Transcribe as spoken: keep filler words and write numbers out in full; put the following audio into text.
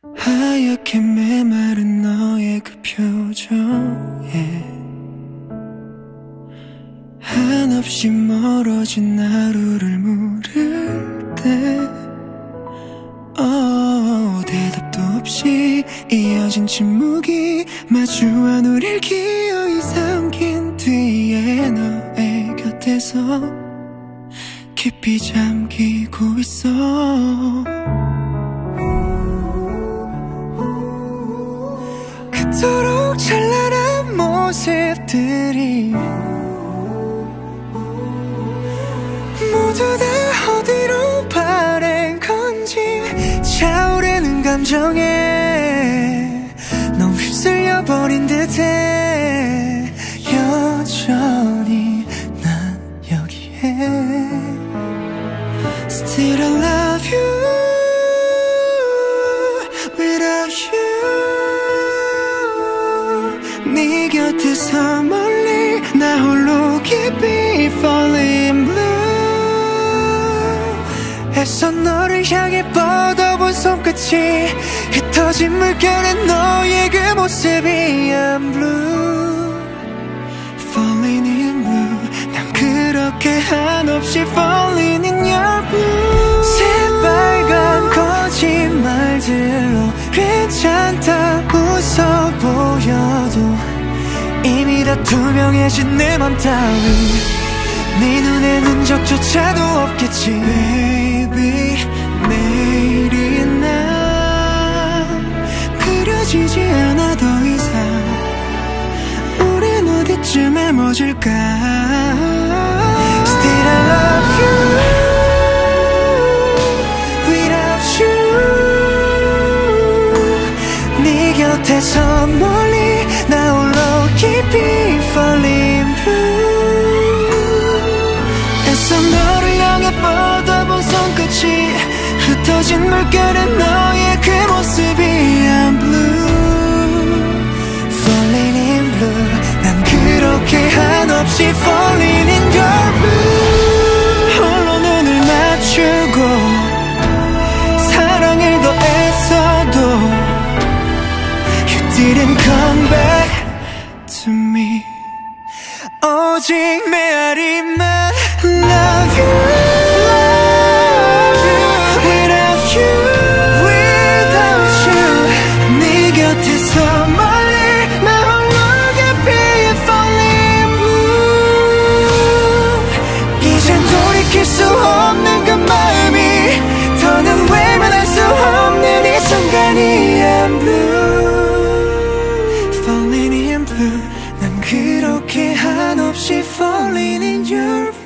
하얗게 메마른 너의 그 표정에 한없이 멀어진 하루를 물을 때 oh, 대답도 없이 이어진 침묵이 마주한 우릴 기어이 삼킨 뒤에 너의 곁에서 깊이 잠기고 있어. 그토록 찬란한 모습들이 모두 다 어디로 바랜 건지 차오르는 감정에 너무 휩쓸려버린 듯해. 여전히 난 여기에 Still I love you without you. 네 곁에서 멀리 나 홀로 깊이 falling blue. 애써 너를 향해 뻗어본 손끝이 흩어진 물결에 너의 그 모습이 I'm blue, falling in blue. 난 그렇게 한없이 falling in your blue. 새빨간 거짓말들로 괜찮다 웃어 보여도 이미 다 투명해진 내 맘 따위 네 눈에 흔적조차도 없겠지. Baby 내일이 난 그려지지 않아 더 이상. 우린 어디쯤에 멎을까. Still I love you without you. 네 곁에서 멀리 나 홀로 깊이 falling blue. 애써 너를 향해 뻗어본 손끝이 흩어진 물결에 너의 그 모습이 I'm blue, falling in blue. 난 그렇게 한없이 falling in your blue. 홀로 눈을 맞추고 사랑을 더했어도 You didn't come back to me. 오직 메아리만 love you, love you without you, without you. 네 곁에서 멀리 나 홀로 깊이 falling blue. 이젠 돌이킬 수 없는 그 마음이 더는 외면할 수 없는 이 순간이 I'm blue, falling in blue. 난 그렇게 한없이 falling in your